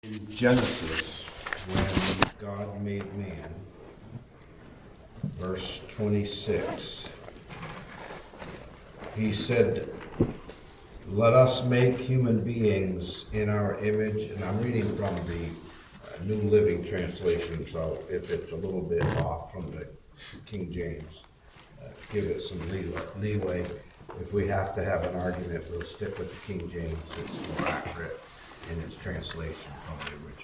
In Genesis, when God made man, verse 26, he said, "Let us make human beings in our image." And I'm reading from the New Living Translation, so if it's a little bit off from the King James, give it some leeway. If we have to have an argument, we'll stick with the King James. It's more accurate in its translation from the original.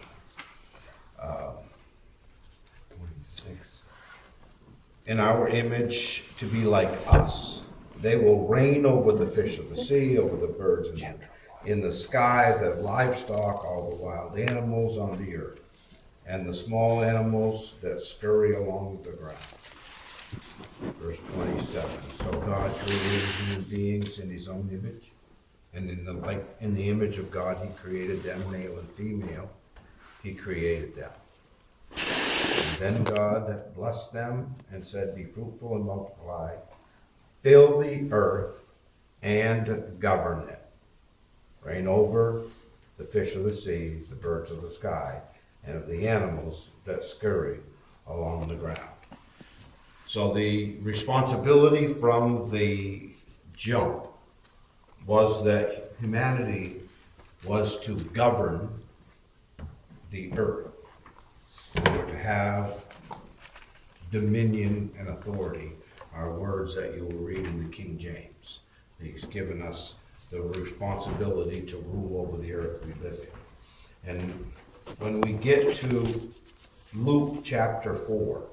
26. In our image, to be like us. They will reign over the fish of the sea, over the birds in the sky, the livestock, all the wild animals on the earth, and the small animals that scurry along the ground. Verse 27. So God created human beings in his own image, and in the image of God he created them, male and female. He created them. And then God blessed them and said, "Be fruitful and multiply, fill the earth and govern it. Reign over the fish of the sea, the birds of the sky, and of the animals that scurry along the ground." So the responsibility from the jump was that humanity was to govern the earth, to have dominion and authority are words that you will read in the King James. He's given us the responsibility to rule over the earth we live in. And when we get to Luke chapter 4,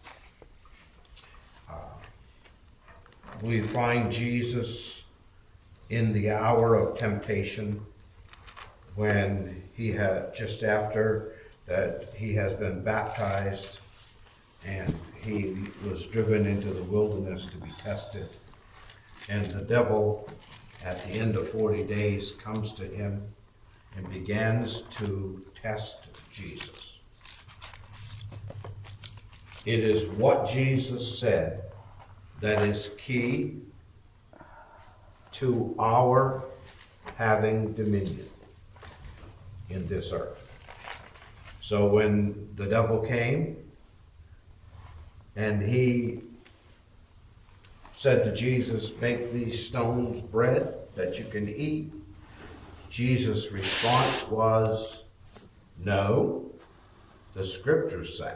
we find Jesus in the hour of temptation, when he had, just after that he has been baptized and he was driven into the wilderness to be tested. And the devil, at the end of 40 days, comes to him and begins to test Jesus. It is what Jesus said that is key to our having dominion in this earth. So when the devil came and he said to Jesus, "Make these stones bread that you can eat," Jesus' response was, "No, the scriptures say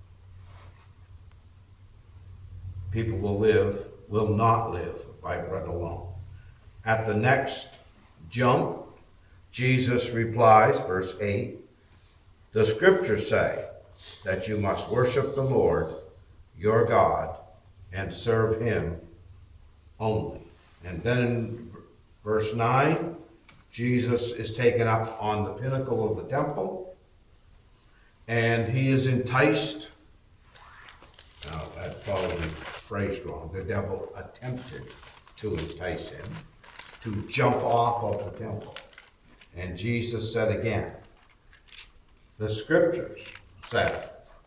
people will not live by bread alone." At the next jump, Jesus replies, verse 8, "The scriptures say that you must worship the Lord your God and serve him only." And then in verse 9, Jesus is taken up on the pinnacle of the temple, and he is enticed. Now, that's probably phrased wrong. The devil attempted to entice him to jump off of the temple. And Jesus said again, "The scriptures say."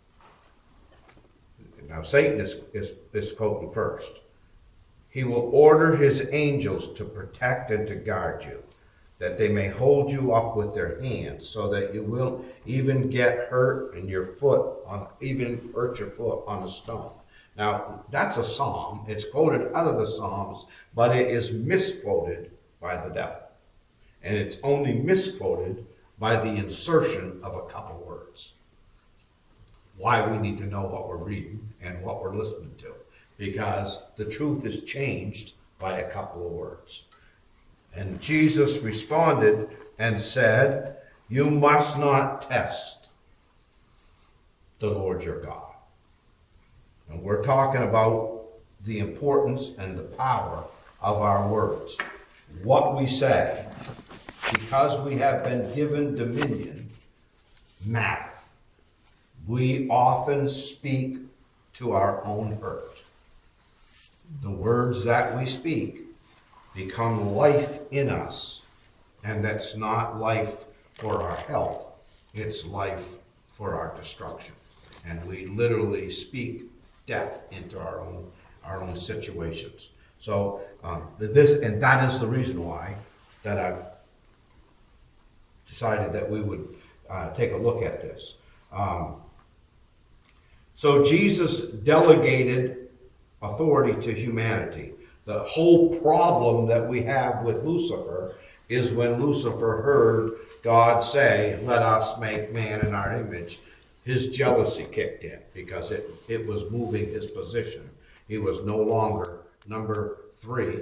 Now, Satan is quoting first. "He will order his angels to protect and to guard you, that they may hold you up with their hands, so that you will even get hurt and even hurt your foot on a stone." Now, that's a psalm. It's quoted out of the Psalms, but it is misquoted by the devil. And it's only misquoted by the insertion of a couple words. Why we need to know what we're reading and what we're listening to, because the truth is changed by a couple of words. And Jesus responded and said, "You must not test the Lord your God." And we're talking about the importance and the power of our words. What we say, because we have been given dominion, matter. We often speak to our own hurt. The words that we speak become life in us, and that's not life for our health, it's life for our destruction. And we literally speak death into our own situations. So that is the reason why that I've decided that we would take a look at this. So Jesus delegated authority to humanity. The whole problem that we have with Lucifer is when Lucifer heard God say, "Let us make man in our image," his jealousy kicked in because it was moving his position. He was no longer number 3,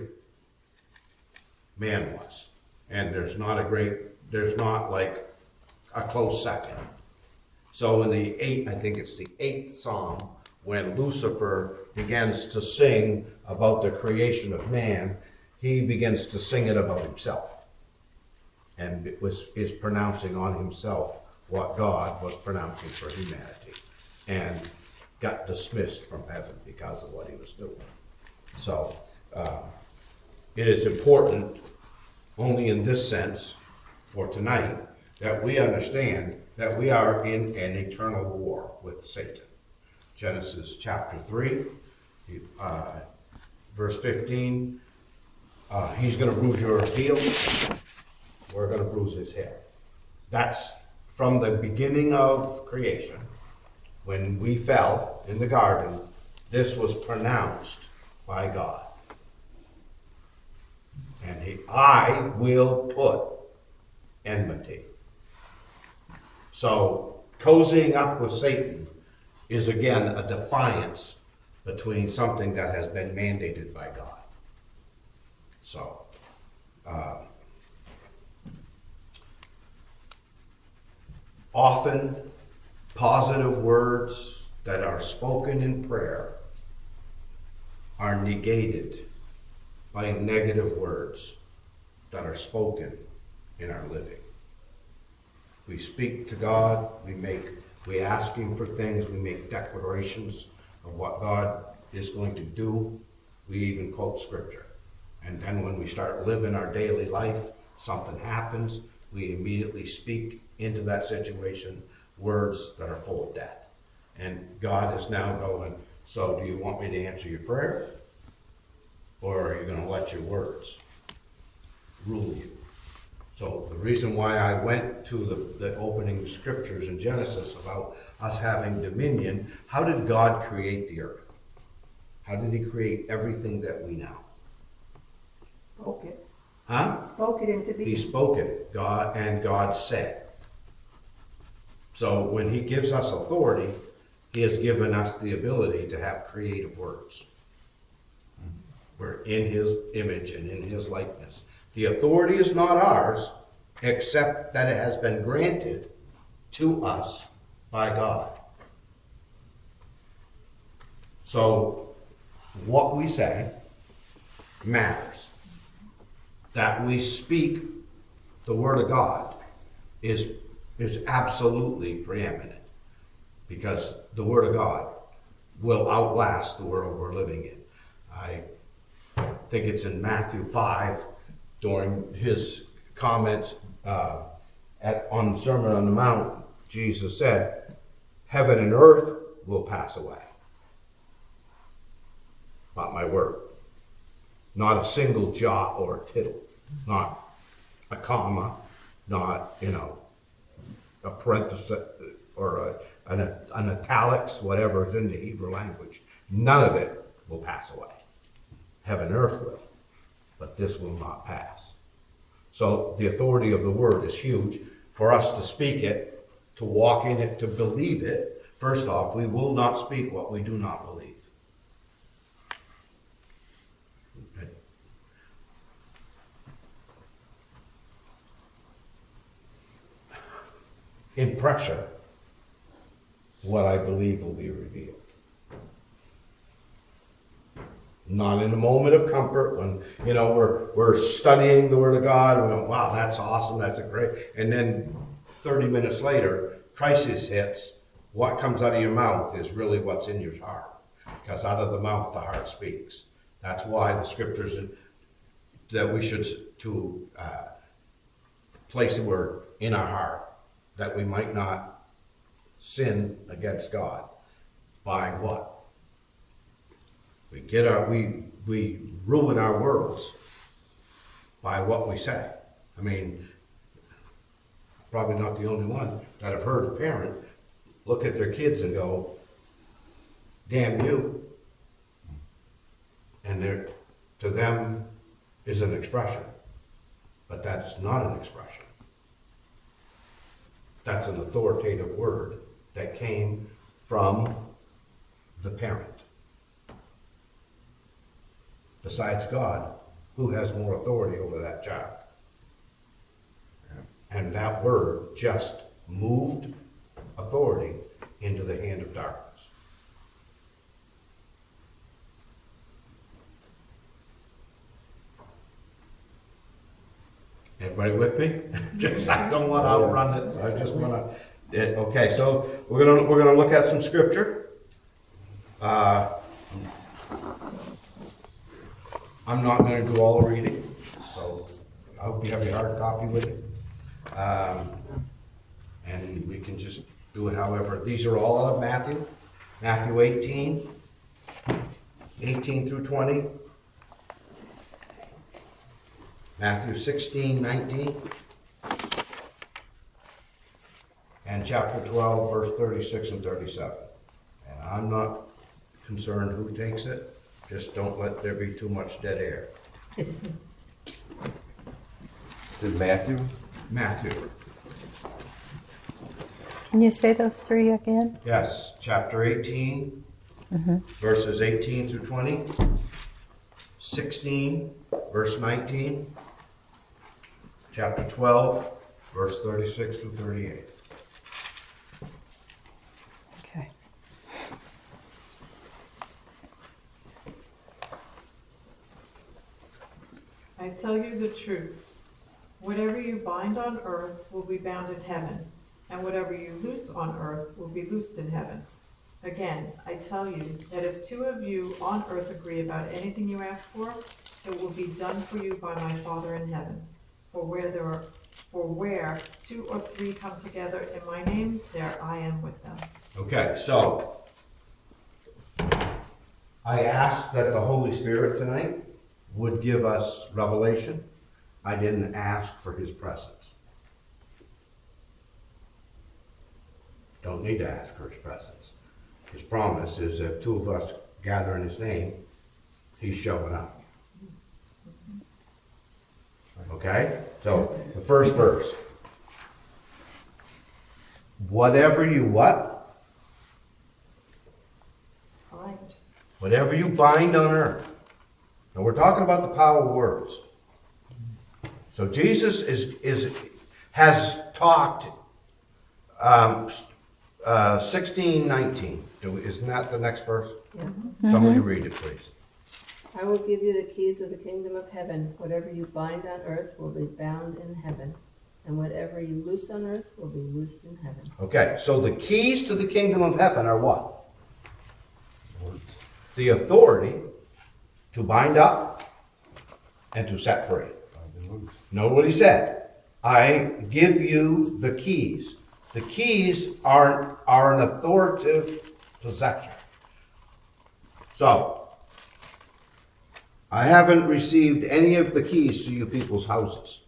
man was. And there's not like a close second. So in the I think it's the 8th Psalm, when Lucifer begins to sing about the creation of man, he begins to sing it about himself. And is pronouncing on himself what God was pronouncing for humanity. And got dismissed from heaven because of what he was doing. So it is important, only in this sense, for tonight, that we understand that we are in an eternal war with Satan. Genesis chapter 3, verse 15, he's going to bruise your heel, we're going to bruise his head. That's from the beginning of creation. When we fell in the garden, this was pronounced by God. And I will put enmity. So cozying up with Satan is again a defiance between something that has been mandated by God. So often positive words that are spoken in prayer are negated by negative words that are spoken in our living. We speak to God, we ask him for things, we make declarations of what God is going to do. We even quote scripture. And then when we start living our daily life, something happens, we immediately speak into that situation words that are full of death. And God is now going, so do you want me to answer your prayer? Or are you going to let your words rule you? So the reason why I went to the opening scriptures in Genesis about us having dominion, how did God create the earth? How did he create everything that we know? Spoke it. Huh? Spoke it into being. He spoke it, God said. So when he gives us authority, he has given us the ability to have creative words. We're in his image and in his likeness. The authority is not ours, except that it has been granted to us by God. So what we say matters. That we speak the word of God is absolutely preeminent, because the word of God will outlast the world we're living in. I think it's in Matthew 5, during his comments on the Sermon on the Mount, Jesus said, "Heaven and earth will pass away, but my word." Not a single jot or tittle, not a comma, not, a parenthesis or an italics, whatever is in the Hebrew language. None of it will pass away. Heaven and earth will, but this will not pass. So the authority of the word is huge. For us to speak it, to walk in it, to believe it, first off, we will not speak what we do not believe. In pressure, what I believe will be revealed. Not in a moment of comfort when, we're studying the Word of God, and we go, wow, that's awesome, that's a great, and then 30 minutes later, crisis hits. What comes out of your mouth is really what's in your heart, because out of the mouth the heart speaks. That's why the scriptures that we should to place the word in our heart, that we might not sin against God. By what? We ruin our worlds by what we say. I mean, probably not the only one, that have heard a parent look at their kids and go, damn you. And there, to them, is an expression. But that's not an expression. That's an authoritative word that came from the parent. Besides God, who has more authority over that child? And that word just moved authority into the hand of darkness. Everybody with me? Just, I don't want to outrun it, so I just want to, okay, so we're gonna look at some scripture. I'm not gonna do all the reading, so I hope you have your hard copy with you. And we can just do it however. These are all out of Matthew. Matthew 18 through 20. Matthew 16, 19. And chapter 12, verse 36 and 37. And I'm not concerned who takes it. Just don't let there be too much dead air. Is it Matthew? Matthew. Can you say those three again? Yes, chapter 18, verses 18 through 20. 16, verse 19. Chapter 12, verse 36 through 38. Okay. I tell you the truth. Whatever you bind on earth will be bound in heaven, and whatever you loose on earth will be loosed in heaven. Again, I tell you that if two of you on earth agree about anything you ask for, it will be done for you by my Father in heaven. For where two or three come together in my name, there I am with them. Okay, so I asked that the Holy Spirit tonight would give us revelation. I didn't ask for his presence. Don't need to ask for his presence. His promise is that two of us gather in his name, he's showing up. Okay? So, the first verse. Whatever you what? Bind. Whatever you bind on earth. Now we're talking about the power of words. So Jesus has talked 16:19. Isn't that the next verse? Yeah. Somebody read it, please. I will give you the keys of the kingdom of heaven. Whatever you bind on earth will be bound in heaven, and whatever you loose on earth will be loosed in heaven. Okay, so the keys to the kingdom of heaven are what? The authority to bind up and to set free. Know what he said. I give you the keys. The keys are an authoritative possession. So, I haven't received any of the keys to you people's houses.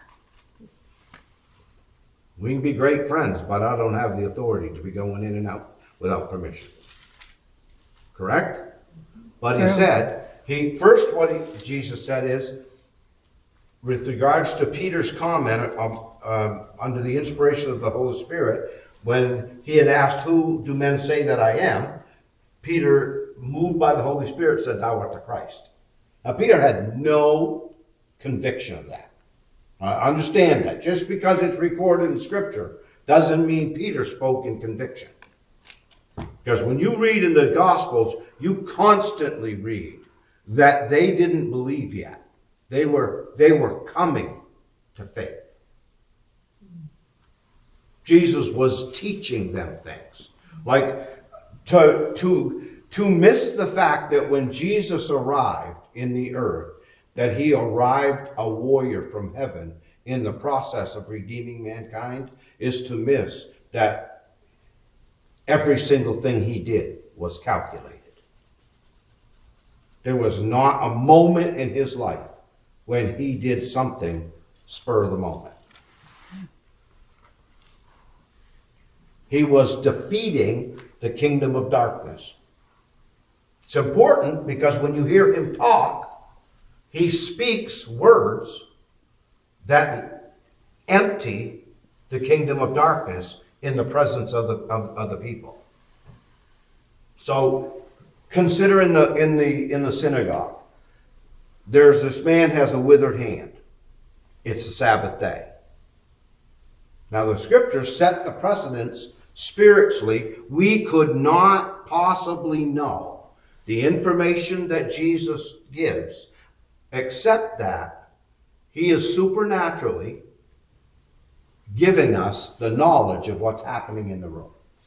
We can be great friends, but I don't have the authority to be going in and out without permission. Correct? But he True. said, Jesus said is, with regards to Peter's comment under the inspiration of the Holy Spirit, when he had asked, who do men say that I am? Peter, moved by the Holy Spirit, said, thou art the Christ. Now, Peter had no conviction of that. Understand that. Just because it's recorded in Scripture doesn't mean Peter spoke in conviction. Because when you read in the Gospels, you constantly read that they didn't believe yet. They were coming to faith. Jesus was teaching them things. Like, to miss the fact that when Jesus arrived in the earth, that he arrived a warrior from heaven in the process of redeeming mankind, is to miss that every single thing he did was calculated. There was not a moment in his life when he did something spur of the moment. He was defeating the kingdom of darkness. It's important because when you hear him talk, he speaks words that empty the kingdom of darkness in the presence of the people. So consider in the synagogue, there's this man has a withered hand. It's the Sabbath day. Now the scriptures set the precedence spiritually. We could not possibly know the information that Jesus gives, except that he is supernaturally giving us the knowledge of what's happening in the room.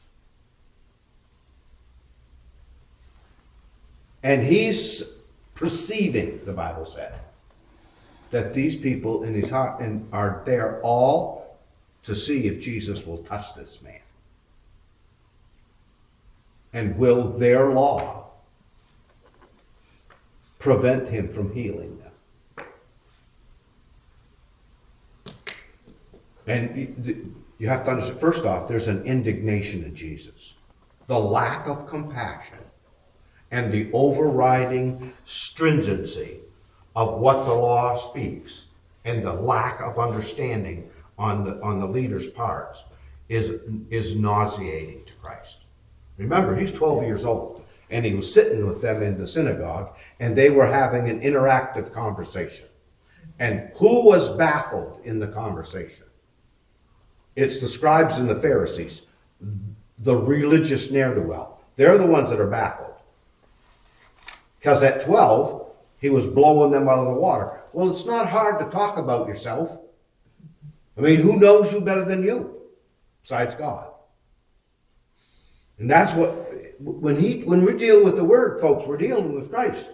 And he's perceiving, the Bible said, that these people in his heart are there all to see if Jesus will touch this man. And will their law prevent him from healing them? And you have to understand, first off, there's an indignation in Jesus. The lack of compassion and the overriding stringency of what the law speaks and the lack of understanding on the leader's parts is nauseating to Christ. Remember, he's 12 years old, and he was sitting with them in the synagogue, and they were having an interactive conversation. And who was baffled in the conversation? It's the scribes and the Pharisees, the religious ne'er-do-well. They're the ones that are baffled. Because at 12, he was blowing them out of the water. Well, it's not hard to talk about yourself. I mean, who knows you better than you besides God? And that's what, when we deal with the word, folks, we're dealing with Christ.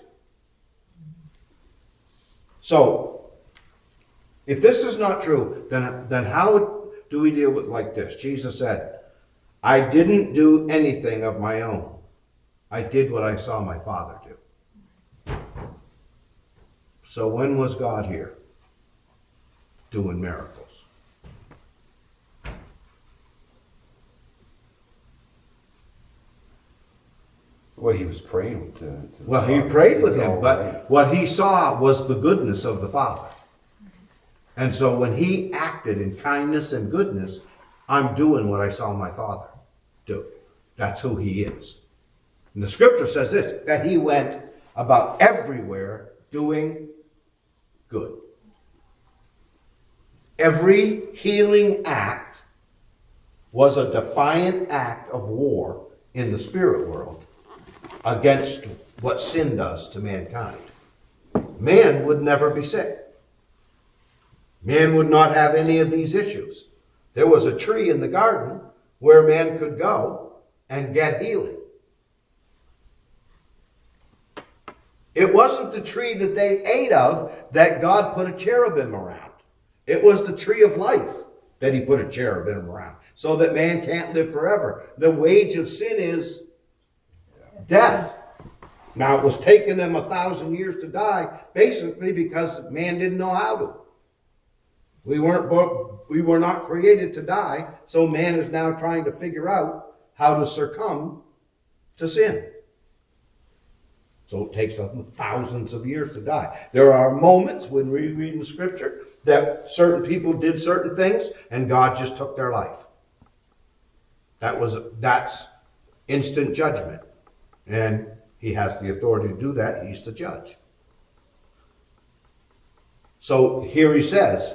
So, if this is not true, then how do we deal with like this? Jesus said, I didn't do anything of my own. I did what I saw my Father do. So when was God here doing miracles? Well, he was praying with the Well, he Father. prayed with It was him, all but right. what he saw was the goodness of the Father. And so when he acted in kindness and goodness, I'm doing what I saw my Father do. That's who he is. And the scripture says this, that he went about everywhere doing good. Every healing act was a defiant act of war in the spirit world against what sin does to mankind. Man would never be sick. Man would not have any of these issues. There was a tree in the garden where man could go and get healing. It wasn't the tree that they ate of that God put a cherubim around. It was the tree of life that he put a cherubim around, so that man can't live forever. The wage of sin is death. Now, it was taking them 1,000 years to die, basically because man didn't know how to. We were not created to die, so man is now trying to figure out how to succumb to sin. So it takes thousands of years to die. There are moments when we read in the scripture that certain people did certain things and God just took their life. That's instant judgment. And he has the authority to do that. He's the judge. So here he says,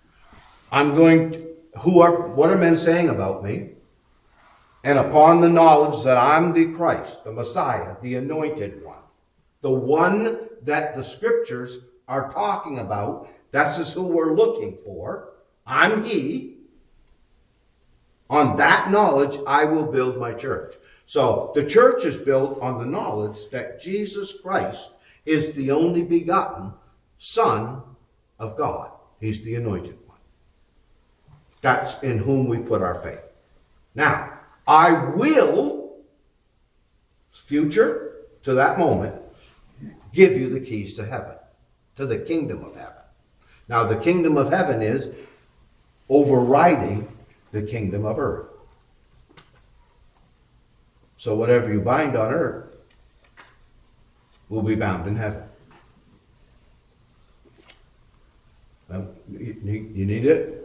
what are men saying about me? And upon the knowledge that I'm the Christ, the Messiah, the anointed one, the one that the scriptures are talking about, that's who we're looking for. I'm he. On that knowledge, I will build my church. So the church is built on the knowledge that Jesus Christ is the only begotten Son of God. He's the anointed one. That's in whom we put our faith. Now, I will, future to that moment, give you the keys to heaven, to the kingdom of heaven. Now, the kingdom of heaven is overriding the kingdom of earth. So whatever you bind on earth will be bound in heaven. You need it?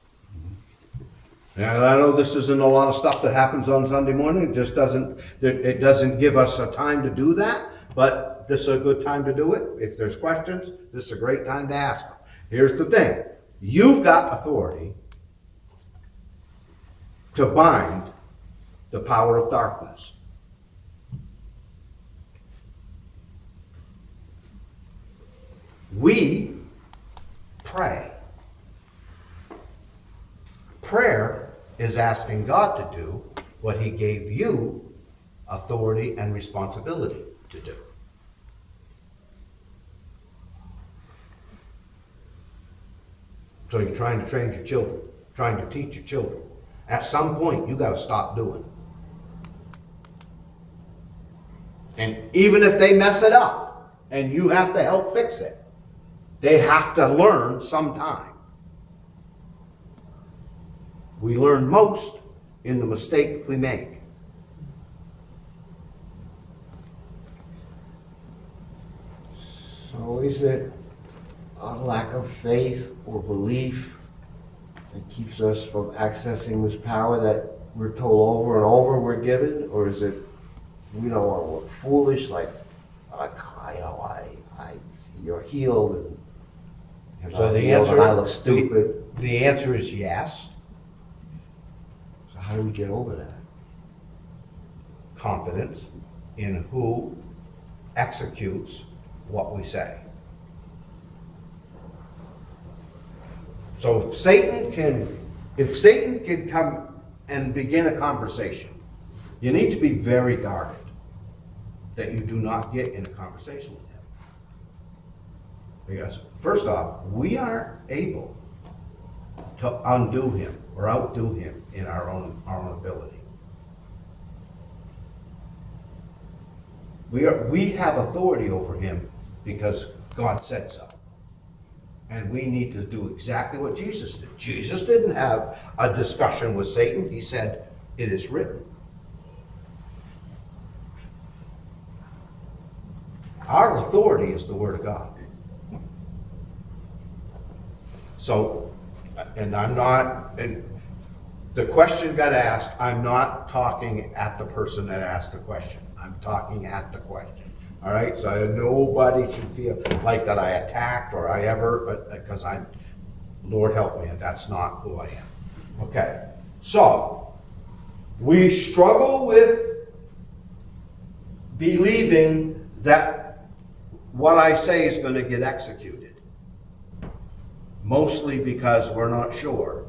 Now, I know this isn't a lot of stuff that happens on Sunday morning. It doesn't give us a time to do that, but this is a good time to do it. If there's questions, this is a great time to ask them. Here's the thing. You've got authority to bind the power of darkness. We pray. Prayer is asking God to do what He gave you authority and responsibility to do. So you're trying to train your children, trying to teach your children. At some point, you got to stop doing. And even if they mess it up and you have to help fix it, they have to learn sometime. We learn most in the mistake we make. So is it a lack of faith or belief that keeps us from accessing this power that we're told over and over we're given? Or is it, we don't want to look foolish, like you're healed and So the healed answer, and I look stupid. the answer is yes. So how do we get over that? Confidence in who executes what we say. So if Satan can come and begin a conversation, you need to be very guarded that you do not get in a conversation with him. Because first off, we aren't able to undo him or outdo him in our own ability. We have authority over him because God said so. And we need to do exactly what Jesus did. Jesus didn't have a discussion with Satan. He said, "It is written." Our authority is the Word of God. So, and the question got asked, I'm not talking at the person that asked the question. I'm talking at the question. All right? So nobody should feel like that I attacked or I ever, because Lord help me, that's not who I am. Okay. So, we struggle with believing that what I say is going to get executed. Mostly because we're not sure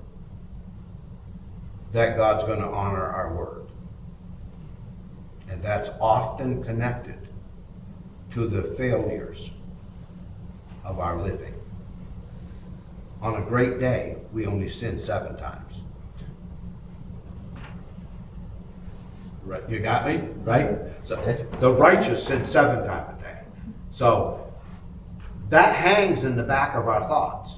that God's going to honor our word. And that's often connected to the failures of our living. On a great day, we only sin 7 times. Right, you got me? Right? So the righteous sin 7 times a day. So that hangs in the back of our thoughts.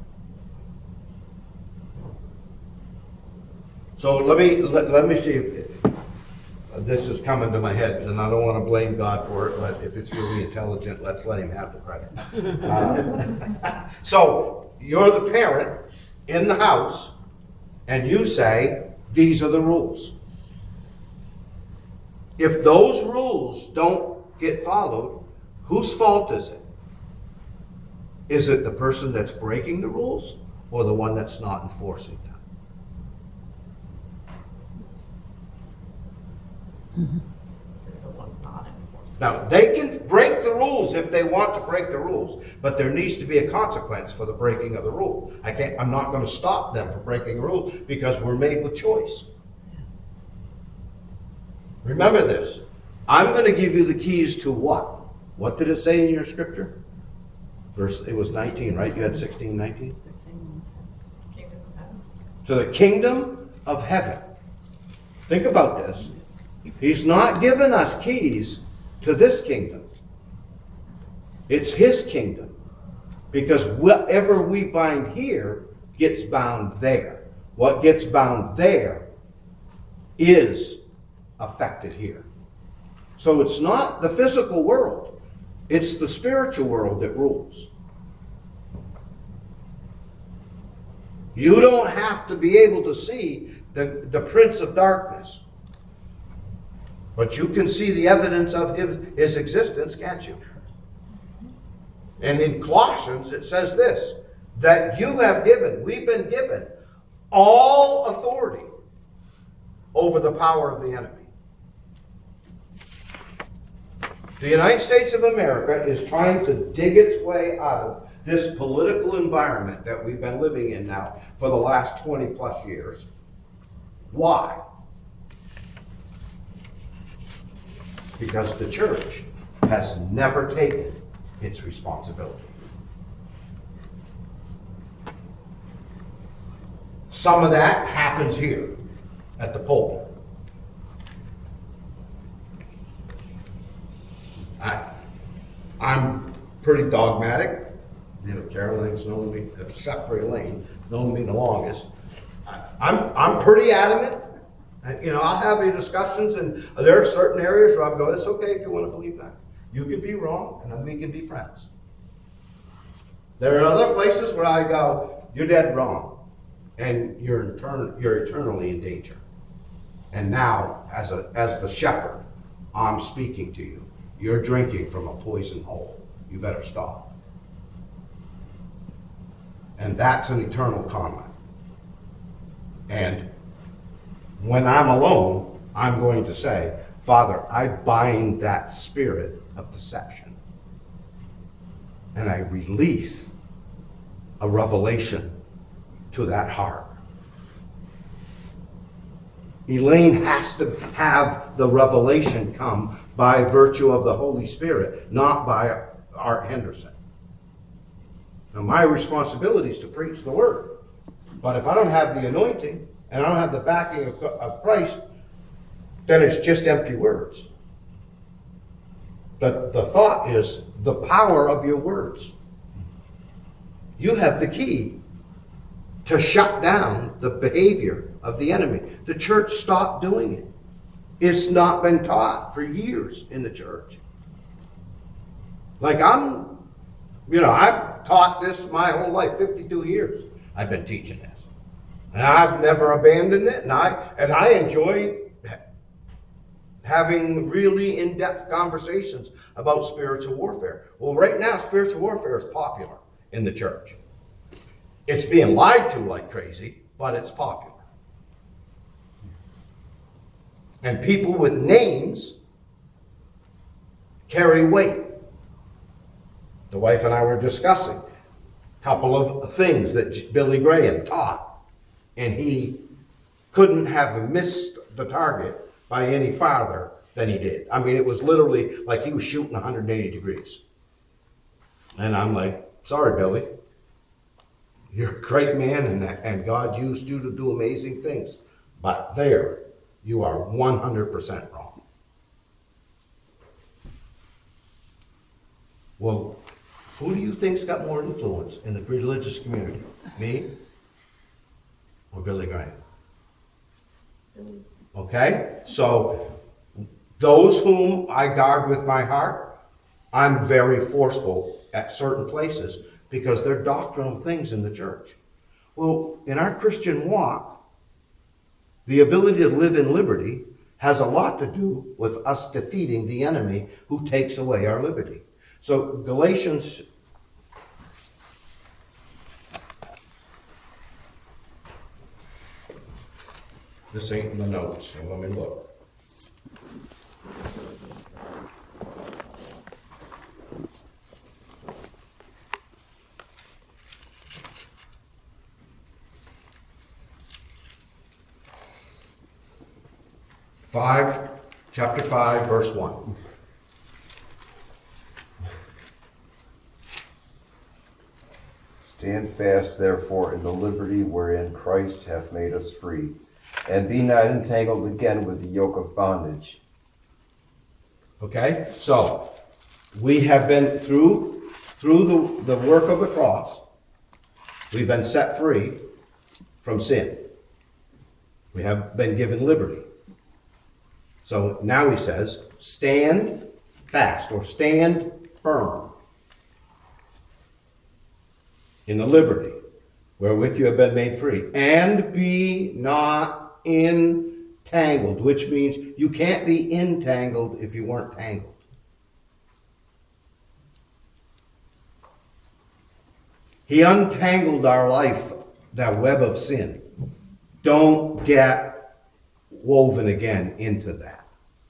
So let me see if this is coming to my head, and I don't want to blame God for it, but if it's really intelligent, let's let him have the credit. So you're the parent in the house, and you say, these are the rules. If those rules don't get followed, whose fault is it? Is it the person that's breaking the rules or the one that's not enforcing them? Now, they can break the rules if they want to break the rules, but there needs to be a consequence for the breaking of the rule. I'm not going to stop them from breaking the rule because we're made with choice. Remember this. I'm going to give you the keys to what? What did it say in your scripture? It was 19, right? You had 16, 19? Kingdom of heaven. To the kingdom of heaven. Think about this. He's not given us keys to this kingdom. It's his kingdom. Because whatever we bind here gets bound there. What gets bound there is affected here. So it's not the physical world, it's the spiritual world that rules. You don't have to be able to see the prince of darkness. But you can see the evidence of his existence, can't you? And in Colossians it says this, that we've been given all authority over the power of the enemy. The United States of America is trying to dig its way out of this political environment that we've been living in now for the last 20 plus years. Why? Because the church has never taken its responsibility. Some of that happens here at the pulpit. I'm pretty dogmatic. You know, Caroline's known me, except for Elaine, known me the longest. I'm pretty adamant. And, you know, I'll have your discussions, and there are certain areas where I'll go, it's okay if you want to believe that. You can be wrong, and then we can be friends. There are other places where I go, you're dead wrong, and you're eternally in danger. And now, as the shepherd, I'm speaking to you. You're drinking from a poison hole. You better stop. And that's an eternal comment. And when I'm alone, I'm going to say, Father, I bind that spirit of deception. And I release a revelation to that heart. Elaine has to have the revelation come by virtue of the Holy Spirit, not by Art Henderson. Now, my responsibility is to preach the word. But if I don't have the anointing, and I don't have the backing of Christ, then it's just empty words. The thought is the power of your words. You have the key to shut down the behavior of the enemy. The church stopped doing it. It's not been taught for years in the church. Like I've taught this my whole life, 52 years I've been teaching this. And I've never abandoned it, and I enjoy having really in-depth conversations about spiritual warfare. Well, right now, spiritual warfare is popular in the church. It's being lied to like crazy, but it's popular. And people with names carry weight. The wife and I were discussing a couple of things that Billy Graham taught. And he couldn't have missed the target by any farther than he did. I mean, it was literally like he was shooting 180 degrees. And I'm like, sorry, Billy. You're a great man, and God used you to do amazing things. But there, you are 100% wrong. Well, who do you think's got more influence in the religious community? Me? Or Billy Graham? Okay? So, those whom I guard with my heart, I'm very forceful at certain places because they're doctrinal things in the church. Well, in our Christian walk, the ability to live in liberty has a lot to do with us defeating the enemy who takes away our liberty. So, Galatians this ain't in the notes, so let me look. Chapter 5, verse 1. Stand fast, therefore, in the liberty wherein Christ hath made us free, and be not entangled again with the yoke of bondage. Okay? So, we have been through the work of the cross, we've been set free from sin. We have been given liberty. So now he says, stand fast or stand firm in the liberty wherewith you have been made free, and be not entangled, which means you can't be entangled if you weren't tangled. He untangled our life, that web of sin. Don't get woven again into that.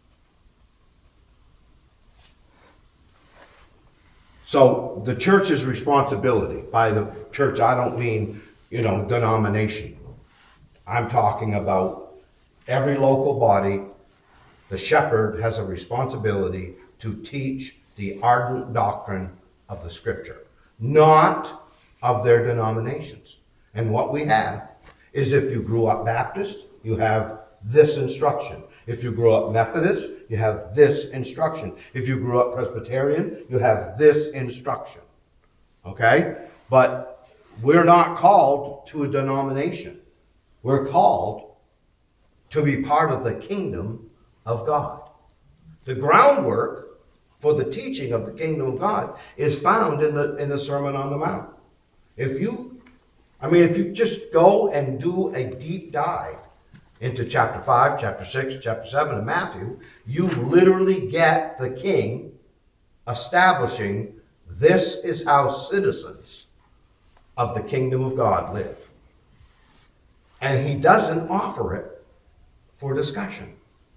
So the church's responsibility, by the church I don't mean, denomination. I'm talking about every local body. The shepherd has a responsibility to teach the ardent doctrine of the scripture, not of their denominations. And what we have is, if you grew up Baptist, you have this instruction. If you grew up Methodist, you have this instruction. If you grew up Presbyterian, you have this instruction. Okay? But we're not called to a denomination. We're called to be part of the kingdom of God. The groundwork for the teaching of the kingdom of God is found in the Sermon on the Mount. If you just go and do a deep dive into chapter 5, chapter 6, chapter 7 of Matthew, you literally get the king establishing this is how citizens of the kingdom of God live. And he doesn't offer it for discussion.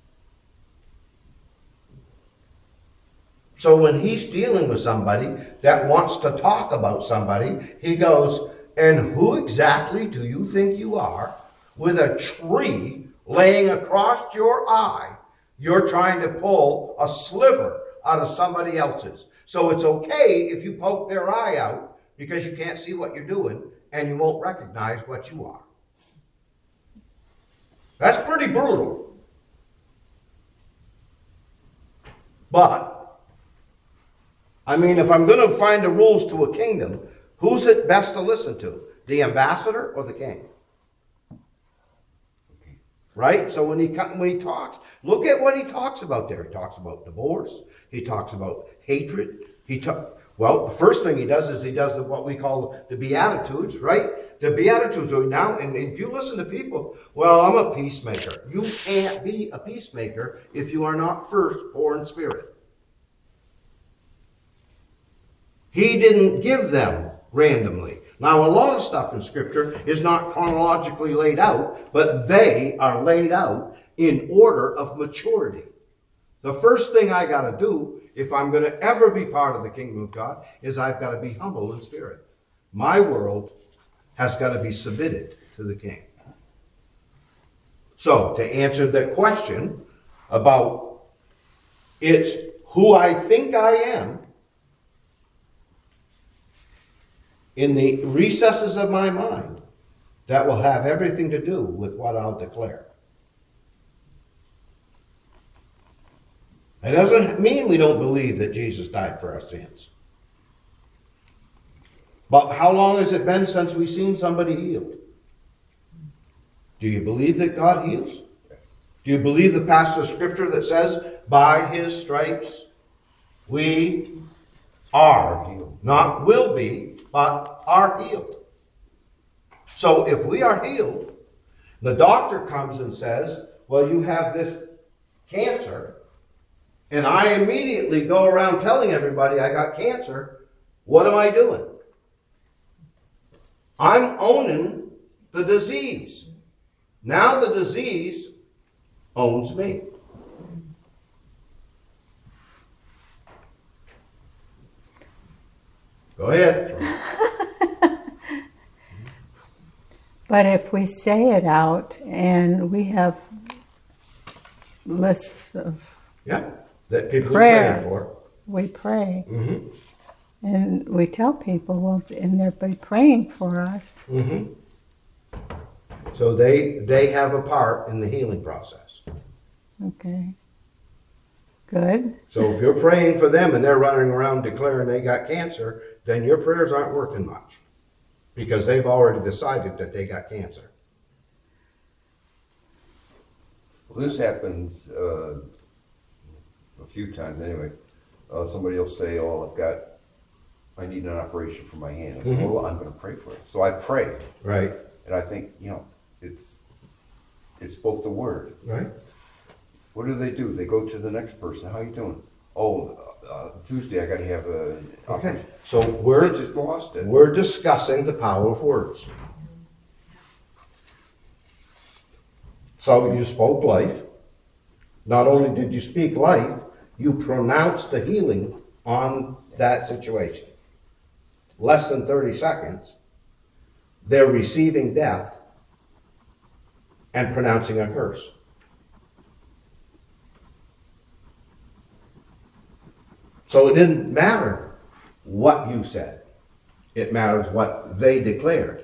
So when he's dealing with somebody that wants to talk about somebody, he goes, and who exactly do you think you are, with a tree laying across your eye? You're trying to pull a sliver out of somebody else's. So it's okay if you poke their eye out because you can't see what you're doing and you won't recognize what you are. That's pretty brutal. But if I'm going to find the rules to a kingdom, who's it best to listen to? The ambassador or the king? Right? So when he talks, look at what he talks about there. He talks about divorce. He talks about hatred. The first thing he does is he does what we call the Beatitudes, right? The Beatitudes are now, and if you listen to people, well, I'm a peacemaker. You can't be a peacemaker if you are not first poor in spirit. He didn't give them randomly. Now, a lot of stuff in Scripture is not chronologically laid out, but they are laid out in order of maturity. The first thing I got to do, if I'm going to ever be part of the kingdom of God, is I've got to be humble in spirit. My world has got to be submitted to the king. So, to answer the question about it's who I think I am, in the recesses of my mind, that will have everything to do with what I'll declare. It doesn't mean we don't believe that Jesus died for our sins. But how long has it been since we've seen somebody healed? Do you believe that God heals? Yes. Do you believe the passage of Scripture that says, by his stripes we are healed? Not will be, but are healed. So if we are healed, the doctor comes and says, well, you have this cancer, and I immediately go around telling everybody I got cancer. What am I doing? I'm owning the disease. Now the disease owns me. Go ahead. But if we say it out and we have lists of, Yeah, that people Prayer. are praying for. we pray, Mm-hmm. and we tell people, well, and they'll be praying for us. Mm-hmm. So they have a part in the healing process. Okay. Good. So if you're praying for them and they're running around declaring they got cancer, then your prayers aren't working much because they've already decided that they got cancer. This happens a few times anyway. Somebody will say, "Oh, I need an operation for my hand." I say, Mhm. "Well, I'm going to pray for it." So I pray, Right, and I think, it's both the word. right. What do? They go to the next person. How you doing? Oh, Tuesday I got to have a. Okay, so They we're, just lost it. we're discussing the power of words. So you spoke life. Not only did you speak life, you pronounced the healing on that situation. Less than 30 seconds, they're receiving death and pronouncing a curse. So it didn't matter what you said. It matters what they declared.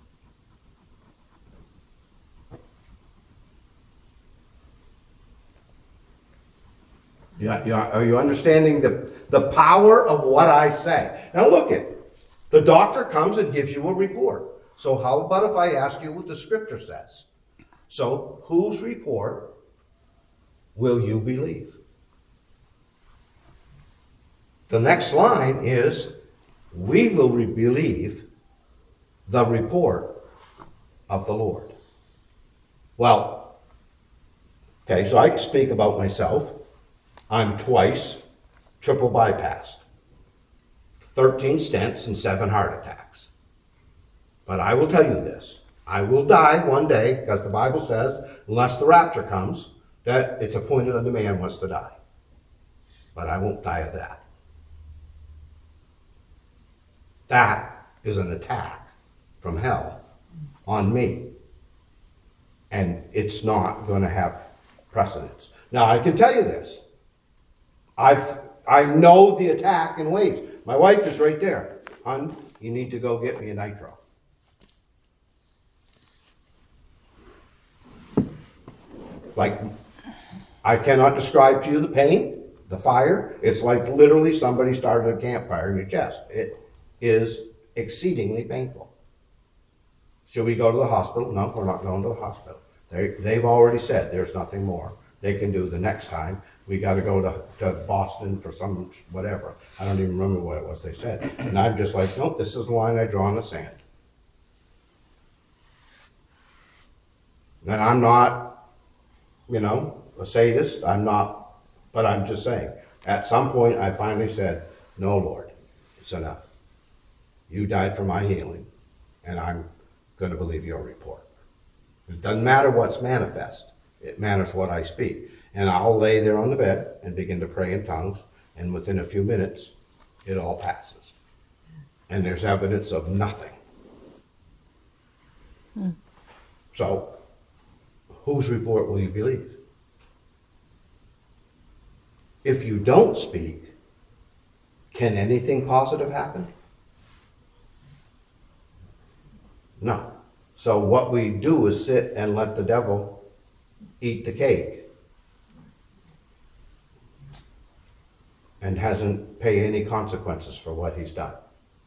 Are you understanding the power of what I say? Now look it. The doctor comes and gives you a report. So how about if I ask you what the scripture says? So whose report will you believe? The next line is, we will believe the report of the Lord. Well, okay, so I can speak about myself. I'm twice triple bypassed, 13 stents and 7 heart attacks. But I will tell you this, I will die one day, because the Bible says, unless the rapture comes, that it's appointed unto man wants to die. But I won't die of that. That is an attack from hell on me. And it's not going to have precedence. Now, I can tell you this. I know the attack in waves. My wife is right there. Hon, you need to go get me a nitro. Like, I cannot describe to you the pain, the fire. It's like literally somebody started a campfire in your chest. It is exceedingly painful. Should we go to the hospital? No, we're not going to the hospital. They've already said there's nothing more they can do the next time. We got to go to Boston for some whatever. I don't even remember what it was they said. And I'm just like, nope, this is the line I draw in the sand. And I'm not, a sadist. I'm not, but I'm just saying. At some point, I finally said, no, Lord, it's enough. You died for my healing, and I'm going to believe your report. It doesn't matter what's manifest. It matters what I speak. And I'll lay there on the bed and begin to pray in tongues, and within a few minutes, it all passes. And there's evidence of nothing. So, whose report will you believe? If you don't speak, can anything positive happen? No. So what we do is sit and let the devil eat the cake and hasn't paid any consequences for what he's done.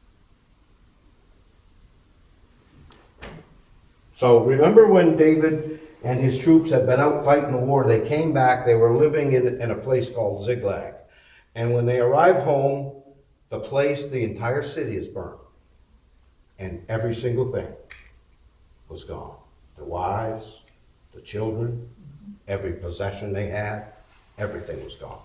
So remember when David and his troops had been out fighting the war, they came back, they were living in a place called Ziklag. And when they arrived home, the entire city is burned. And every single thing was gone. The wives, the children, every possession they had, everything was gone.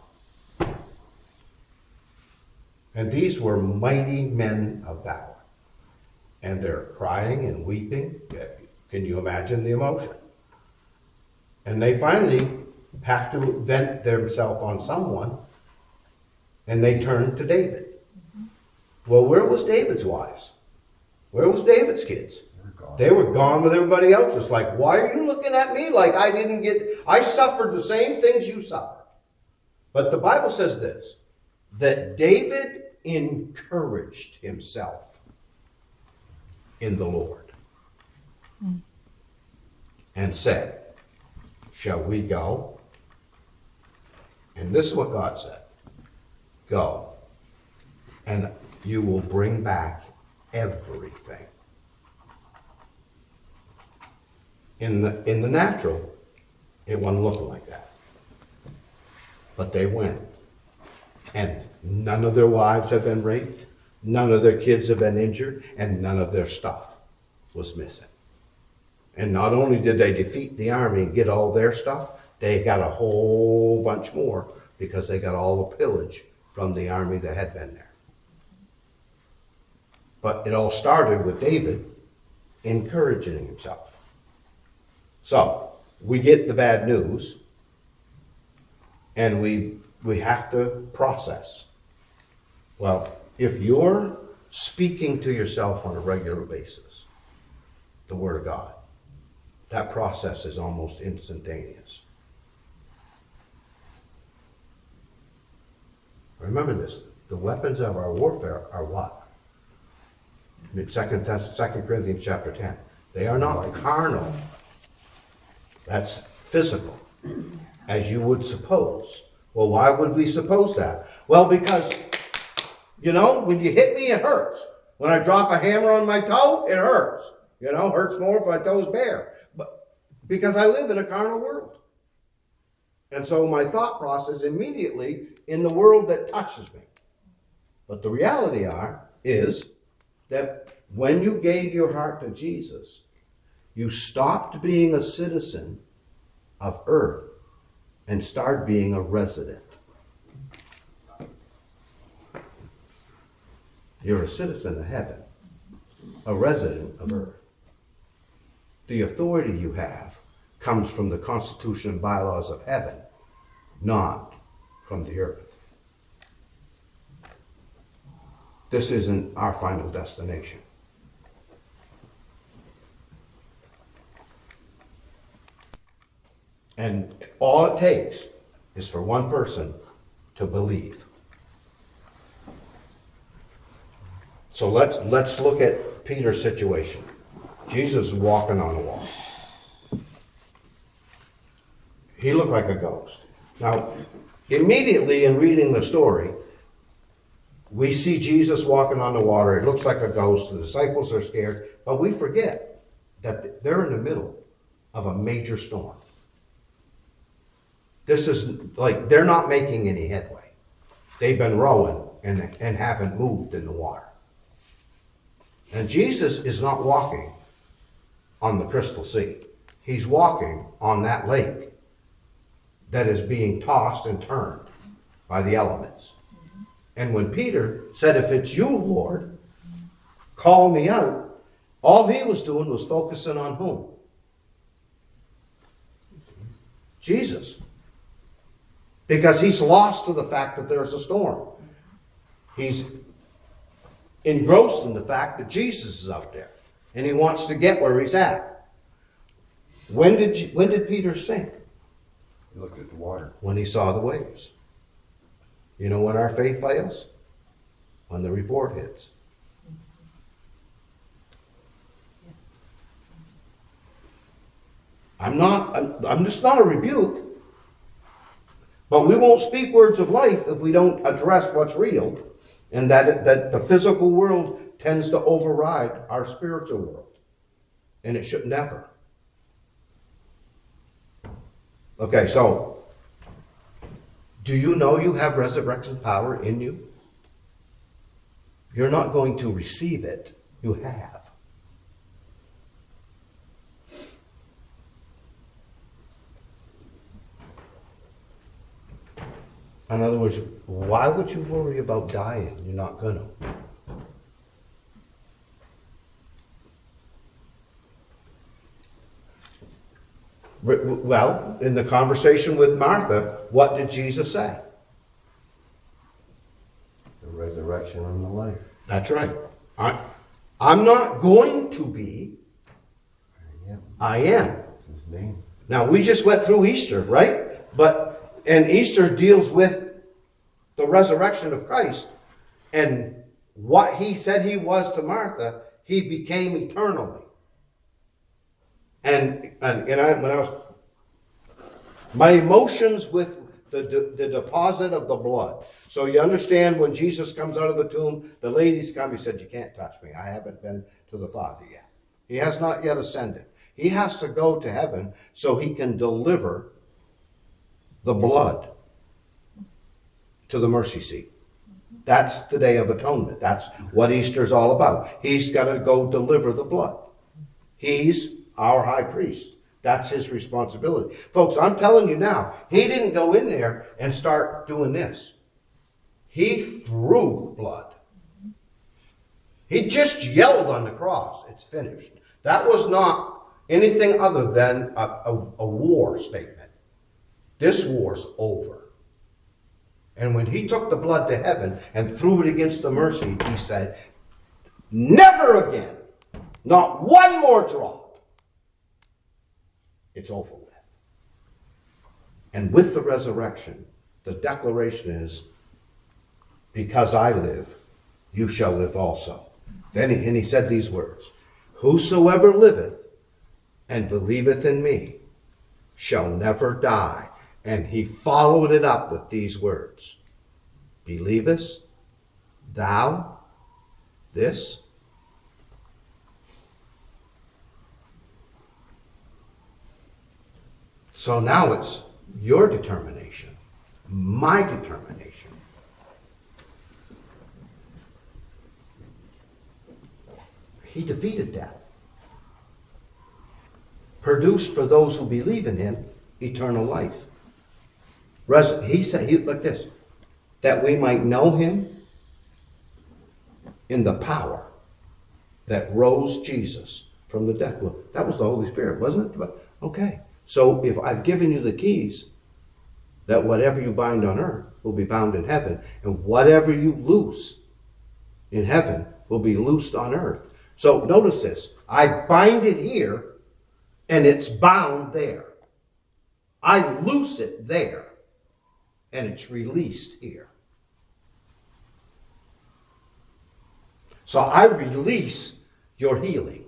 And these were mighty men of valor. And they're crying and weeping. Can you imagine the emotion? And they finally have to vent themselves on someone, and they turn to David. Well, where was David's wives? Where was David's kids? They were gone with everybody else. It's like, why are you looking at me like I suffered the same things you suffered. But the Bible says this, that David encouraged himself in the Lord and said, shall we go? And this is what God said. Go, and you will bring back everything. In the natural, It wasn't looking like that. But they went. And none of their wives have been raped, none of their kids have been injured, and none of their stuff was missing. And not only did they defeat the army and get all their stuff, they got a whole bunch more because they got all the pillage from the army that had been there. But it all started with David encouraging himself. So, we get the bad news, and we have to process. Well, if you're speaking to yourself on a regular basis, the Word of God, that process is almost instantaneous. Remember this, the weapons of our warfare are what? 2 Corinthians chapter 10. They are not carnal. That's physical, as you would suppose. Well, why would we suppose that? Well, because, when you hit me, it hurts. When I drop a hammer on my toe, it hurts. Hurts more if my toe's bare. But because I live in a carnal world. And so my thought process immediately in the world that touches me. But the reality is that when you gave your heart to Jesus, you stopped being a citizen of earth and started being a resident. You're a citizen of heaven, a resident of earth. The authority you have comes from the constitution and bylaws of heaven, not from the earth. This isn't our final destination. And all it takes is for one person to believe. So let's look at Peter's situation. Jesus is walking on the water. He looked like a ghost. Now, immediately in reading the story, we see Jesus walking on the water. It looks like a ghost. The disciples are scared. But we forget that they're in the middle of a major storm. This is like they're not making any headway. They've been rowing and haven't moved in the water. And Jesus is not walking on the crystal sea. He's walking on that lake that is being tossed and turned by the elements. And when Peter said, "If it's you, Lord, call me out," all he was doing was focusing on whom? Jesus. Because he's lost to the fact that there's a storm. He's engrossed in the fact that Jesus is out there. And he wants to get where he's at. When did Peter sink? He looked at the water. When he saw the waves. You know when our faith fails? When the report hits. I'm just not a rebuke. But we won't speak words of life if we don't address what's real, and that the physical world tends to override our spiritual world. And it should never. Okay, so, do you know you have resurrection power in you? You're not going to receive it, you have. In other words, why would you worry about dying? You're not going to. Well, in the conversation with Martha, what did Jesus say? The resurrection and the life. That's right. I'm not going to be. I am. It's his name. Now, we just went through Easter, right? And Easter deals with the resurrection of Christ. And what he said he was to Martha, he became eternally. My emotions with the deposit of the blood. So you understand when Jesus comes out of the tomb, the ladies come, he said, "You can't touch me. I haven't been to the Father yet." He has not yet ascended. He has to go to heaven so he can deliver the blood to the mercy seat. That's the Day of Atonement. That's what Easter's all about. He's got to go deliver the blood. He's our high priest. That's his responsibility. Folks, I'm telling you now, he didn't go in there and start doing this. He threw blood. He just yelled on the cross, "It's finished." That was not anything other than a war statement. This war's over. And when he took the blood to heaven and threw it against the mercy, he said, "Never again, not one more drop. It's over with." And with the resurrection, the declaration is, "Because I live, you shall live also." Then he said these words, "Whosoever liveth and believeth in me shall never die." And he followed it up with these words, "Believest thou this?" So now it's your determination, my determination. He defeated death. Produced for those who believe in him eternal life. He said, like this, that we might know him in the power that rose Jesus from the dead. Well, that was the Holy Spirit, wasn't it? Okay. So if I've given you the keys, that whatever you bind on earth will be bound in heaven, and whatever you loose in heaven will be loosed on earth. So notice this. I bind it here, and it's bound there. I loose it there, and it's released here. So I release your healing.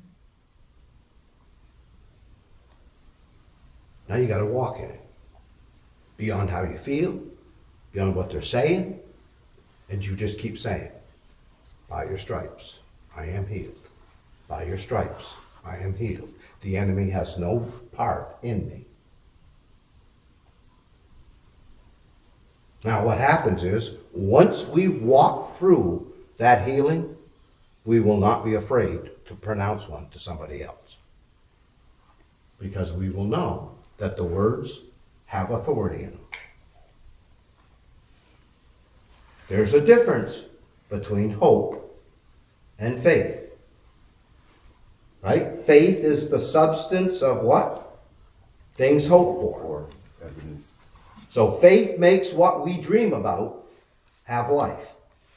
Now you got to walk in it. Beyond how you feel, beyond what they're saying, and you just keep saying, "By your stripes, I am healed. By your stripes, I am healed. The enemy has no part in me." Now what happens is, once we walk through that healing, we will not be afraid to pronounce one to somebody else. Because we will know that the words have authority in them. There's a difference between hope and faith. Right? Faith is the substance of what? Things hoped for. Or evidence. So faith makes what we dream about have life.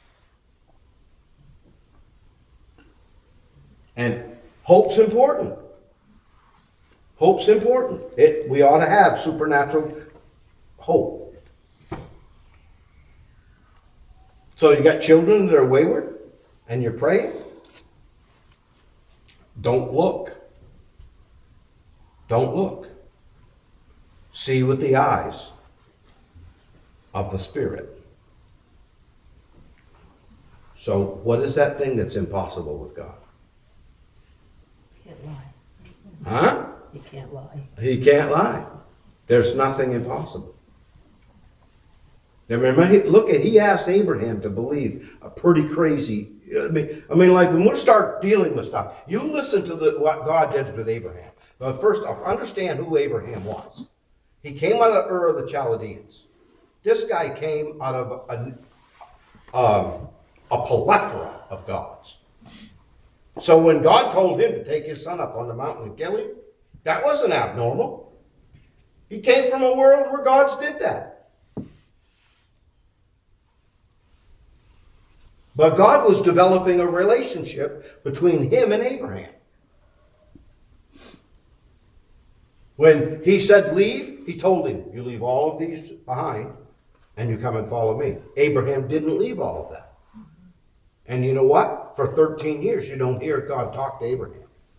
And hope's important. Hope's important. We ought to have supernatural hope. So you got children that are wayward and you're praying? Don't look. Don't look. See with the eyes of the Spirit. So what is that thing that's impossible with God? Can't lie. Huh? You can't lie. He can't lie. There's nothing impossible. Now remember, he asked Abraham to believe a pretty crazy, I mean, like when we start dealing with stuff, you listen to what God did with Abraham. But first off, understand who Abraham was. He came out of Ur of the Chaldeans. This guy came out of a plethora of gods. So when God told him to take his son up on the mountain and kill him, that wasn't abnormal. He came from a world where gods did that. But God was developing a relationship between him and Abraham. When he said leave, he told him, you leave all of these behind and you come and follow me. Abraham didn't leave all of that. And you know what? For 13 years, you don't hear God talk to Abraham.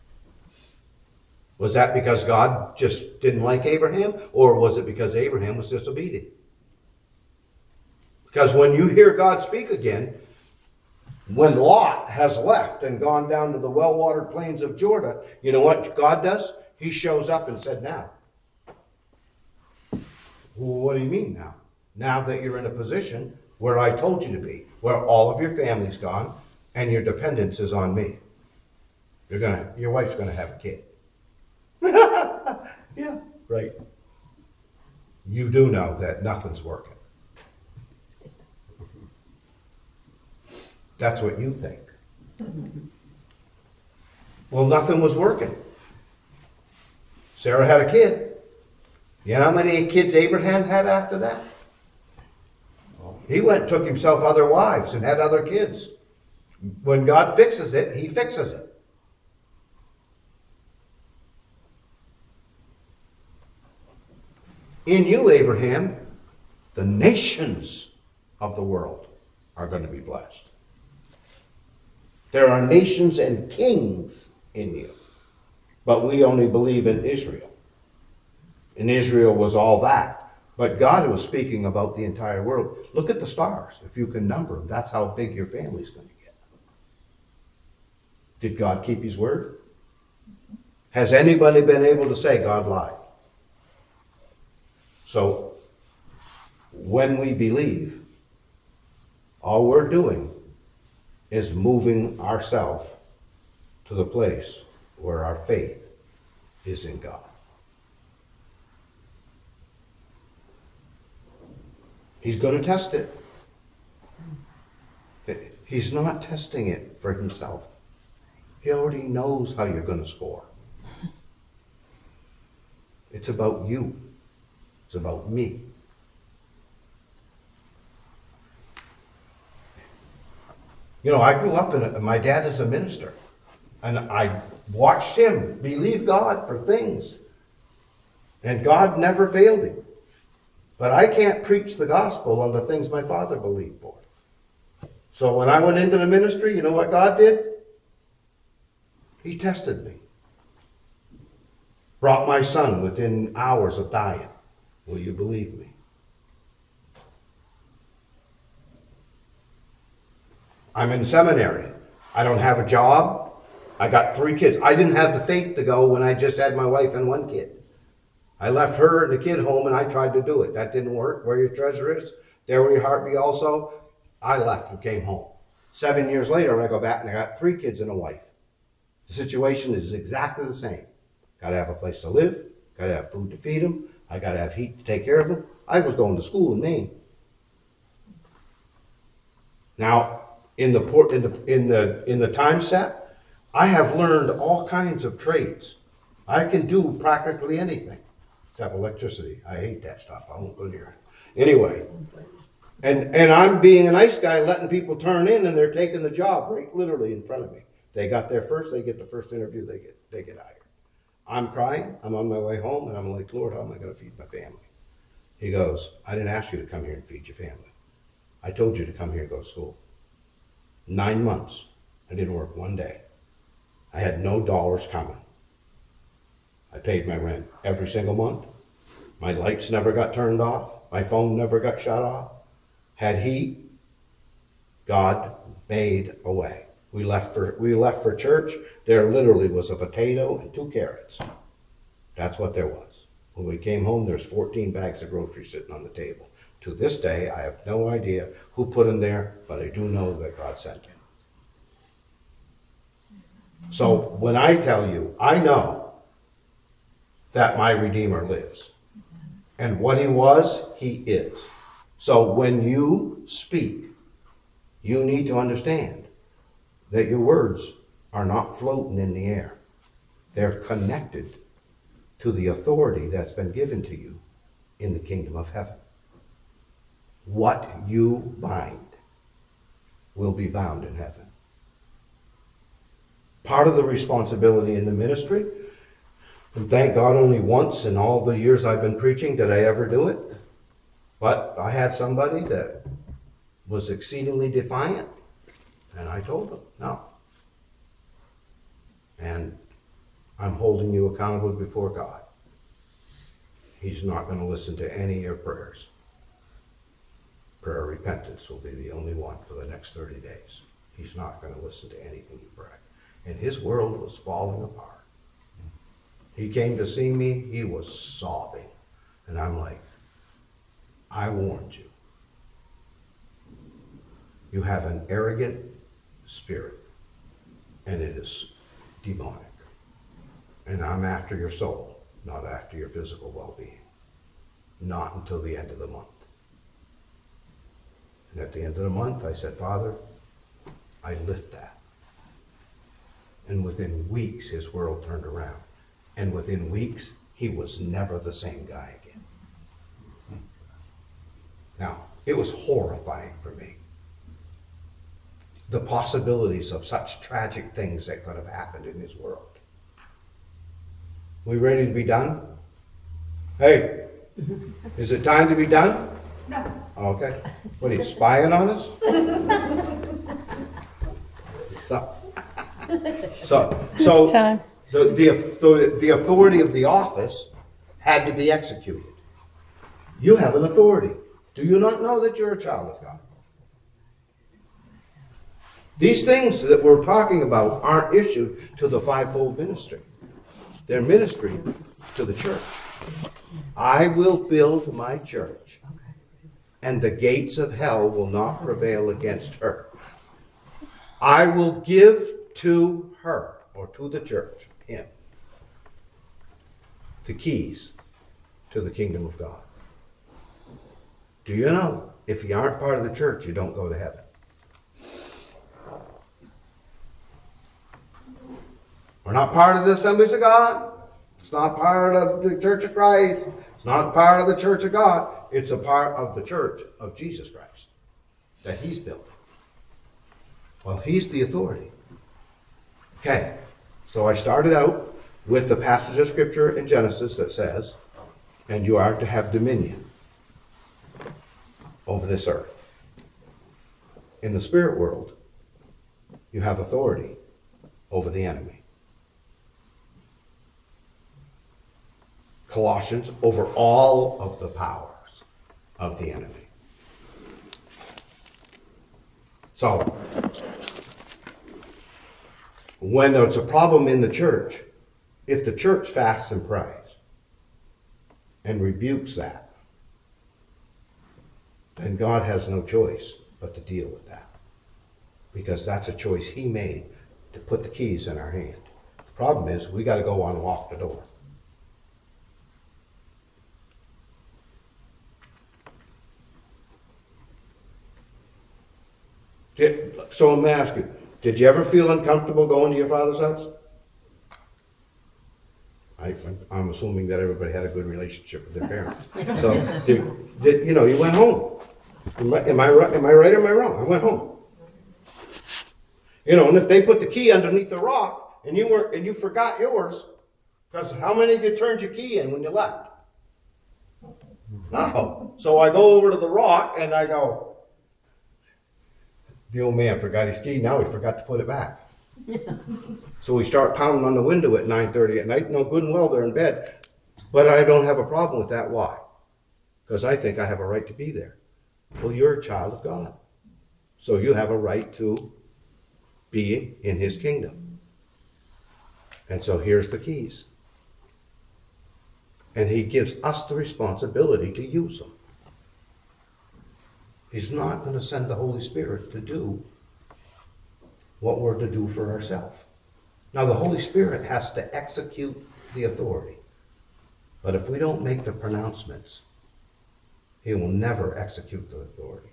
Was that because God just didn't like Abraham? Or was it because Abraham was disobedient? Because when you hear God speak again, when Lot has left and gone down to the well-watered plains of Jordan, you know what God does? He shows up and said, now, Well, what do you mean now? Now that you're in a position where I told you to be, where all of your family's gone and your dependence is on me. Your wife's gonna have a kid. Yeah, right. You do know that nothing's working. That's what you think. Well, nothing was working. Sarah had a kid. You know how many kids Abraham had after that? He went and took himself other wives and had other kids. When God fixes it, he fixes it. In you, Abraham, the nations of the world are going to be blessed. There are nations and kings in you. But we only believe in Israel. And Israel was all that. But God was speaking about the entire world. Look at the stars. If you can number them, that's how big your family's going to get. Did God keep his word? Has anybody been able to say God lied? So, when we believe, all we're doing is moving ourselves to the place where our faith is in God. He's going to test it. He's not testing it for himself. He already knows how you're going to score. It's about you. It's about me. You know, I grew up my dad is a minister. And I watched him believe God for things. And God never failed him. But I can't preach the gospel on the things my father believed for. So when I went into the ministry, you know what God did? He tested me. Brought my son within hours of dying. Will you believe me? I'm in seminary. I don't have a job. I got 3 kids. I didn't have the faith to go when I just had my wife and 1 kid. I left her and the kid home and I tried to do it. That didn't work. Where your treasure is, there will your heart be also. I left and came home. 7 years later, I go back and I got 3 kids and a wife. The situation is exactly the same. Got to have a place to live. Got to have food to feed them. I got to have heat to take care of them. I was going to school in Maine. Now, in the time set, I have learned all kinds of trades. I can do practically anything except electricity. I hate that stuff. I won't go near it. Anyway, and I'm being a nice guy, letting people turn in, and they're taking the job right literally in front of me. They got there first. They get the first interview. They get hired. I'm crying. I'm on my way home, and I'm like, Lord, how am I going to feed my family? He goes, I didn't ask you to come here and feed your family. I told you to come here and go to school. 9 months. I didn't work one day. I had no dollars coming. I paid my rent every single month. My lights never got turned off. My phone never got shut off. Had heat. God made a way. We left for church. There literally was a potato and 2 carrots. That's what there was. When we came home, there's 14 bags of groceries sitting on the table. To this day, I have no idea who put them there, but I do know that God sent them. So when I tell you, I know that my Redeemer lives. And what he was, he is. So when you speak, you need to understand that your words are not floating in the air. They're connected to the authority that's been given to you in the kingdom of heaven. What you bind will be bound in heaven. Part of the responsibility in the ministry, and thank God only once in all the years I've been preaching did I ever do it, but I had somebody that was exceedingly defiant, and I told them, no. And I'm holding you accountable before God. He's not going to listen to any of your prayers. Prayer of repentance will be the only one for the next 30 days. He's not going to listen to anything you pray. And his world was falling apart. He came to see me, he was sobbing. And I'm like, I warned you. You have an arrogant spirit, and it is demonic. And I'm after your soul, not after your physical well-being. Not until the end of the month. And at the end of the month, I said, Father, I lift that. And within weeks, his world turned around. And within weeks, he was never the same guy again. Now, it was horrifying for me. The possibilities of such tragic things that could have happened in his world. We ready to be done? Hey, is it time to be done? No. Okay. What are you, spying on us? So It's time. the authority of the office had to be executed. You have an authority. Do you not know that you're a child of God? These things that we're talking about aren't issued to the fivefold ministry. They're ministry to the church. I will build my church, and the gates of hell will not prevail against her. I will give to her, or to the church, him, the keys to the kingdom of God. Do you know, if you aren't part of the church, you don't go to heaven? We're not part of the Assemblies of God. It's not part of the Church of Christ. It's not part of the Church of God. It's a part of the Church of Jesus Christ that he's building. Well, he's the authority. Okay, so I started out with the passage of Scripture in Genesis that says, and you are to have dominion over this earth. In the spirit world, you have authority over the enemy. Colossians, over all of the powers of the enemy. So, when there's a problem in the church, if the church fasts and prays and rebukes that, then God has no choice but to deal with that. Because that's a choice he made to put the keys in our hand. The problem is, we got to go unlock the door. So I'm going to ask you, did you ever feel uncomfortable going to your father's house? I'm assuming that everybody had a good relationship with their parents. So, you went home. Am I right or am I wrong? I went home. And if they put the key underneath the rock and you forgot yours, because how many of you turned your key in when you left? No. So I go over to the rock and I go, the old man forgot his key, now he forgot to put it back. So we start pounding on the window at 9:30 at night. No, good and well, they're in bed. But I don't have a problem with that. Why? Because I think I have a right to be there. Well, you're a child of God. So you have a right to be in his kingdom. And so here's the keys. And he gives us the responsibility to use them. He's not going to send the Holy Spirit to do what we're to do for ourselves. Now, the Holy Spirit has to execute the authority. But if we don't make the pronouncements, he will never execute the authority.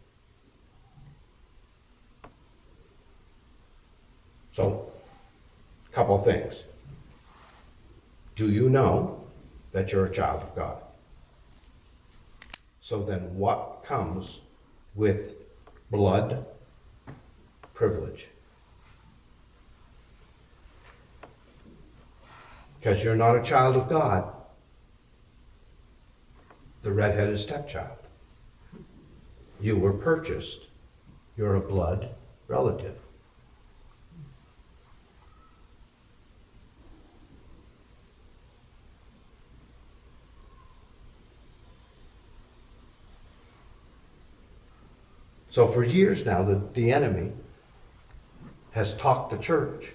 So, a couple things. Do you know that you're a child of God? So then what comes with blood privilege? Because you're not a child of God, the red-headed stepchild. You were purchased. You're a blood relative. So for years now, the enemy has talked the church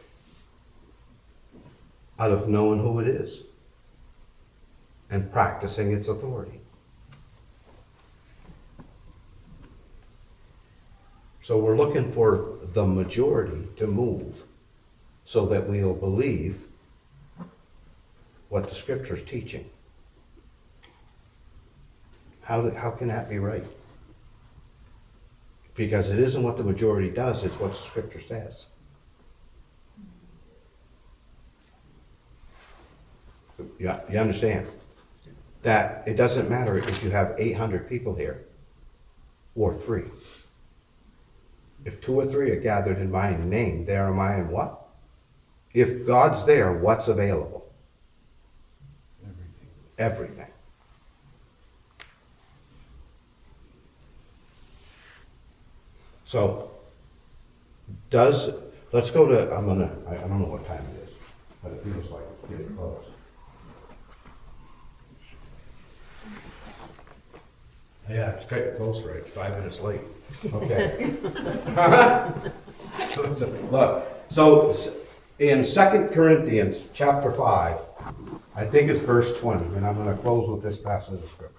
out of knowing who it is and practicing its authority. So we're looking for the majority to move so that we'll believe what the scripture's teaching. How can that be right? Because it isn't what the majority does, it's what the scripture says. Yeah, you understand? That it doesn't matter if you have 800 people here or 3. If 2 or 3 are gathered in my name, there am I in what? If God's there, what's available? Everything. So, let's go to, I don't know what time it is, but it feels like it's getting close. Yeah, it's getting closer, it's 5 minutes late. Okay. Look, so in 2 Corinthians chapter 5, I think it's verse 20, and I'm going to close with this passage of scripture.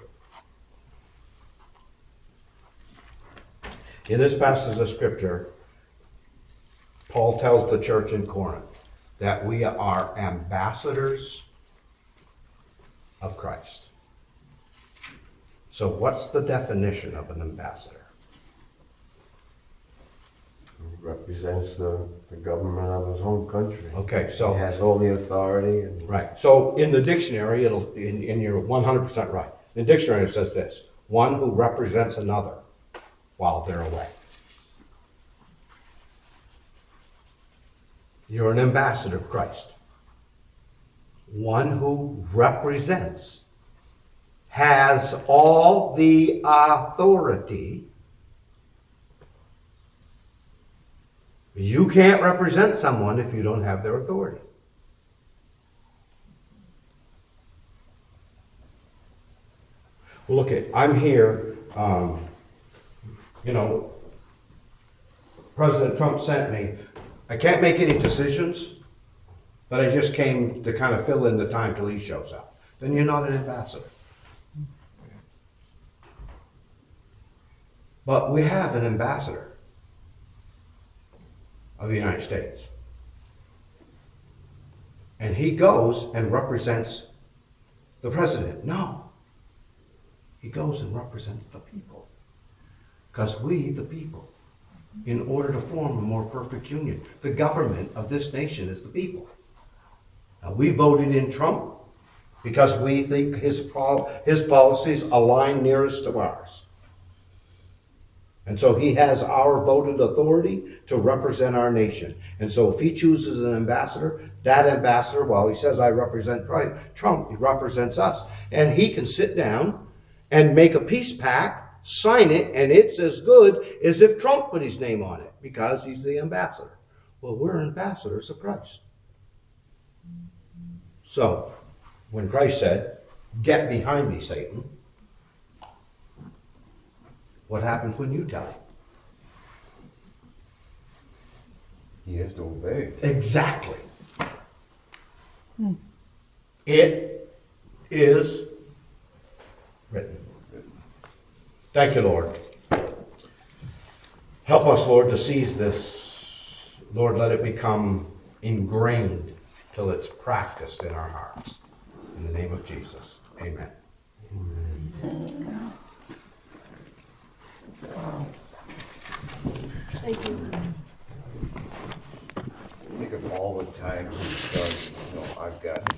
In this passage of scripture, Paul tells the church in Corinth that we are ambassadors of Christ. So what's the definition of an ambassador? He represents the government of his home country. Okay, He so, has all the authority and right. So in the dictionary, and you're 100% right. In the dictionary it says this: one who represents another while they're away. You're an ambassador of Christ. One who represents, has all the authority. You can't represent someone if you don't have their authority. Well, look, I'm here, President Trump sent me. I can't make any decisions, but I just came to kind of fill in the time till he shows up. Then you're not an ambassador. But we have an ambassador of the United States. And he goes and represents the president. No. He goes and represents the people. Because we, the people, in order to form a more perfect union, the government of this nation is the people. Now, we voted in Trump because we think his policies align nearest to ours. And so he has our voted authority to represent our nation. And so if he chooses an ambassador, that ambassador, while he says I represent Trump, he represents us. And he can sit down and make a peace pact, sign it, and it's as good as if Trump put his name on it because he's the ambassador. Well, we're ambassadors of Christ. So, when Christ said, "Get behind me, Satan," what happens when you tell him? He has to obey. Exactly. It is written. Thank you, Lord. Help us, Lord, to seize this. Lord, let it become ingrained till it's practiced in our hearts. In the name of Jesus, amen. Thank you. Think of all the times we've done, I've got